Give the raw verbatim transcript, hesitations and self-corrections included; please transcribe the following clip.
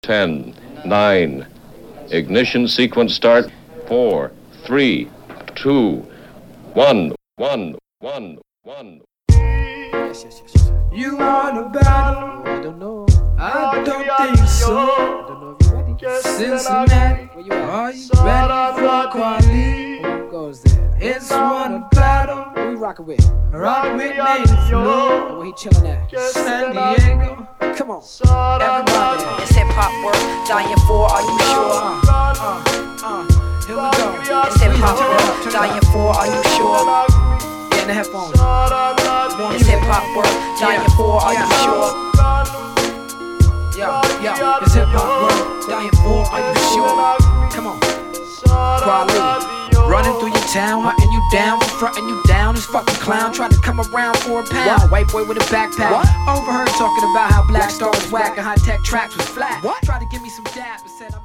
ten, nine. Ignition sequence start. Four, three, two, one, one, one, one. Yes, yes, yes, yes. You want a battle? I don't know. I don't think so. I don't know if you're ready. Cincinnati, Where you at? are you ready for quality? Who goes there? It's one battle. Who we rockin' with? Rock with Nate Flow. And where he chillin' at? San Diego. Come on. Everybody. It's hip hop work, dying for, are you sure? Uh, uh, here we go. It's hip hop work, dying for, are you sure? Get in the headphones. It's hip hop work, dying for, are you sure? Yo, yo, it's hip hop world. Dying for, are you sure? Come on. Quality. Running through your town, hunting you down, fronting you down. This fucking clown tried to come around for a pound. What? White boy with a backpack. What? Overheard talking about how Black Star was whack and high tech tracks was flat. What? Tried to give me some dap and said I'm